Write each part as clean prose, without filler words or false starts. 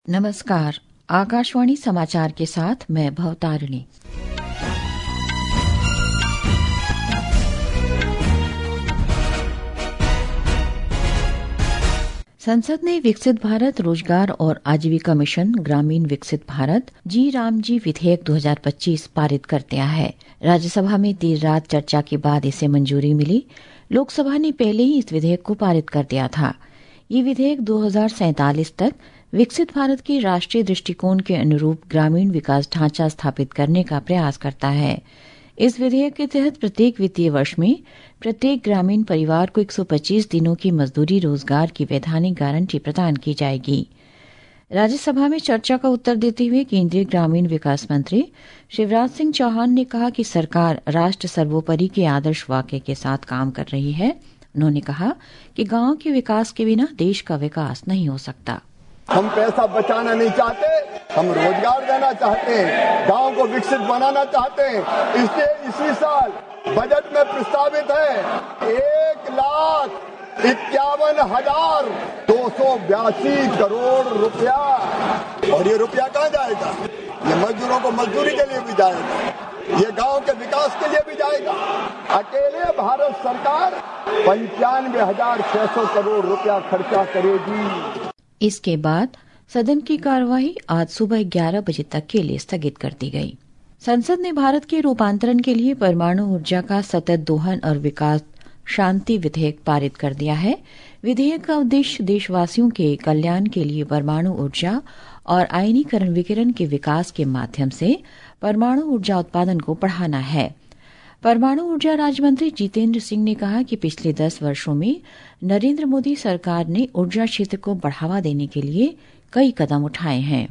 नमस्कार। आकाशवाणी समाचार के साथ मैं भवतारिणी। संसद ने विकसित भारत रोजगार और आजीविका मिशन ग्रामीण विकसित भारत जी रामजी विधेयक 2025 पारित कर दिया है। राज्यसभा में देर रात चर्चा के बाद इसे मंजूरी मिली। लोकसभा ने पहले ही इस विधेयक को पारित कर दिया था। ये विधेयक 2047 तक विकसित भारत के राष्ट्रीय दृष्टिकोण के अनुरूप ग्रामीण विकास ढांचा स्थापित करने का प्रयास करता है। इस विधेयक के तहत प्रत्येक वित्तीय वर्ष में प्रत्येक ग्रामीण परिवार को 125 दिनों की मजदूरी रोजगार की वैधानिक गारंटी प्रदान की जाएगी। राज्यसभा में चर्चा का उत्तर देते हुए केंद्रीय ग्रामीण विकास मंत्री शिवराज सिंह चौहान ने कहा कि सरकार राष्ट्र सर्वोपरि के आदर्श वाक्य के साथ काम कर रही है। उन्होंने कहा कि गांव के विकास के बिना देश का विकास नहीं हो सकता। हम पैसा बचाना नहीं चाहते, हम रोजगार देना चाहते हैं, गांव को विकसित बनाना चाहते हैं। इसलिए इसी साल बजट में प्रस्तावित है 1,51,282 करोड़ रुपया। और ये रुपया कहाँ जाएगा? ये मजदूरों को मजदूरी के लिए भी जाएगा, ये गांव के विकास के लिए भी जाएगा। अकेले भारत सरकार 95,600 करोड़ रुपया खर्चा करेगी। इसके बाद सदन की कार्यवाही आज सुबह 11 बजे तक के लिए स्थगित कर दी गई। संसद ने भारत के रूपांतरण के लिए परमाणु ऊर्जा का सतत दोहन और विकास शांति विधेयक पारित कर दिया है। विधेयक का उद्देश्य देशवासियों के कल्याण के लिए परमाणु ऊर्जा और आयनीकरण विकिरण के विकास के माध्यम से परमाणु ऊर्जा उत्पादन को बढ़ाना है। परमाणु ऊर्जा राज्य मंत्री जितेंद्र सिंह ने कहा कि पिछले 10 वर्षों में नरेंद्र मोदी सरकार ने ऊर्जा क्षेत्र को बढ़ावा देने के लिए कई कदम उठाए हैं।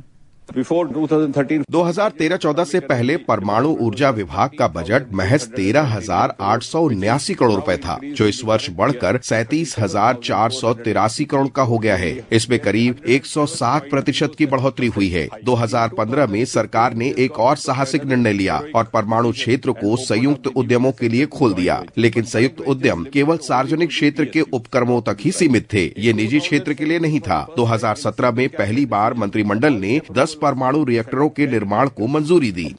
2013-14 से पहले परमाणु ऊर्जा विभाग का बजट महज 13,879 करोड़ रुपए था, जो इस वर्ष बढ़कर 37,483 करोड़ का हो गया है। इसमें करीब 160% की बढ़ोतरी हुई है। 2015 में सरकार ने एक और साहसिक निर्णय लिया और परमाणु क्षेत्र को संयुक्त उद्यमों के लिए खोल दिया, लेकिन संयुक्त उद्यम केवल सार्वजनिक क्षेत्र के उपक्रमों तक ही सीमित थे, ये निजी क्षेत्र के लिए नहीं था। 2017 में पहली बार मंत्रिमंडल ने 10 परमाणु रिएक्टरों के निर्माण को मंजूरी दी।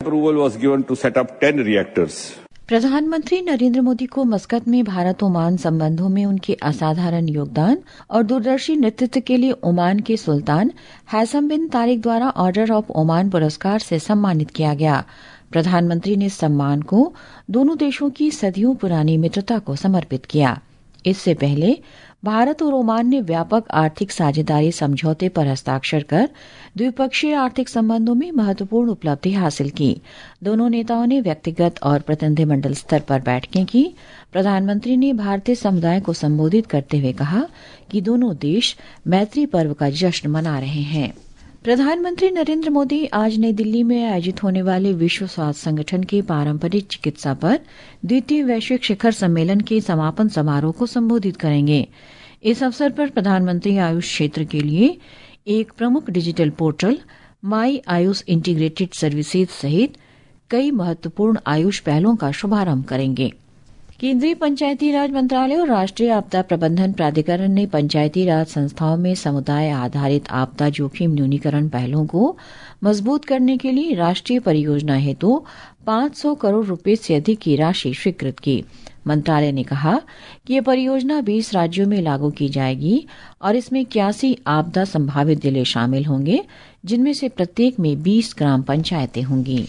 प्रधानमंत्री नरेंद्र मोदी को मस्कत में भारत ओमान संबंधों में उनके असाधारण योगदान और दूरदर्शी नेतृत्व के लिए ओमान के सुल्तान हैसम बिन तारिक द्वारा ऑर्डर ऑफ ओमान पुरस्कार से सम्मानित किया गया। प्रधानमंत्री ने सम्मान को दोनों देशों की सदियों पुरानी मित्रता को समर्पित किया। इससे पहले भारत और ओमान ने व्यापक आर्थिक साझेदारी समझौते पर हस्ताक्षर कर द्विपक्षीय आर्थिक संबंधों में महत्वपूर्ण उपलब्धि हासिल की। दोनों नेताओं ने व्यक्तिगत और प्रतिनिधिमंडल स्तर पर बैठकें की। प्रधानमंत्री ने भारतीय समुदाय को संबोधित करते हुए कहा कि दोनों देश मैत्री पर्व का जश्न मना रहे हैं। प्रधानमंत्री नरेंद्र मोदी आज नई दिल्ली में आयोजित होने वाले विश्व स्वास्थ्य संगठन के पारंपरिक चिकित्सा पर द्वितीय वैश्विक शिखर सम्मेलन के समापन समारोह को संबोधित करेंगे। इस अवसर पर प्रधानमंत्री आयुष क्षेत्र के लिए एक प्रमुख digital portal my Ayush integrated services सहित कई महत्वपूर्ण आयुष पहलों का शुभारंभ करेंगे। केंद्रीय पंचायती राज मंत्रालय और राष्ट्रीय आपदा प्रबंधन प्राधिकरण ने पंचायती राज संस्थाओं में समुदाय आधारित आपदा जोखिम न्यूनीकरण पहलों को मजबूत करने के लिए राष्ट्रीय परियोजना हेतु 500 करोड़ रुपए से अधिक की राशि स्वीकृत की। मंत्रालय ने कहा कि यह परियोजना 20 राज्यों में लागू की जाएगी और इसमें 81 आपदा संभावित जिले शामिल होंगे, जिनमें से प्रत्येक में 20 ग्राम पंचायतें होंगी।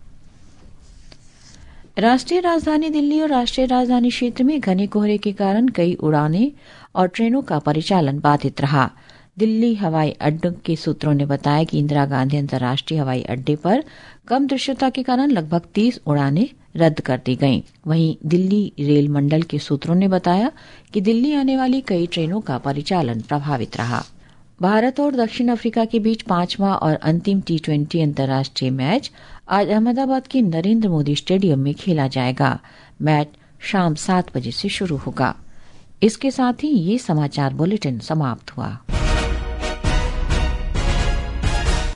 राष्ट्रीय राजधानी दिल्ली और राष्ट्रीय राजधानी क्षेत्र में घने कोहरे के कारण कई उड़ानें और ट्रेनों का परिचालन बाधित रहा। दिल्ली हवाई अड्डे के सूत्रों ने बताया कि इंदिरा गांधी अंतर्राष्ट्रीय हवाई अड्डे पर कम दृश्यता के कारण लगभग 30 उड़ानें रद्द कर दी गईं। वहीं दिल्ली रेल मंडल के सूत्रों ने बताया कि दिल्ली आने वाली कई ट्रेनों का परिचालन प्रभावित रहा। भारत और दक्षिण अफ्रीका के बीच 5वां और अंतिम T20 अंतर्राष्ट्रीय मैच आज अहमदाबाद के नरेंद्र मोदी स्टेडियम में खेला जाएगा। मैच शाम 7 बजे से शुरू होगा। इसके साथ ही ये समाचार बुलेटिन समाप्त हुआ।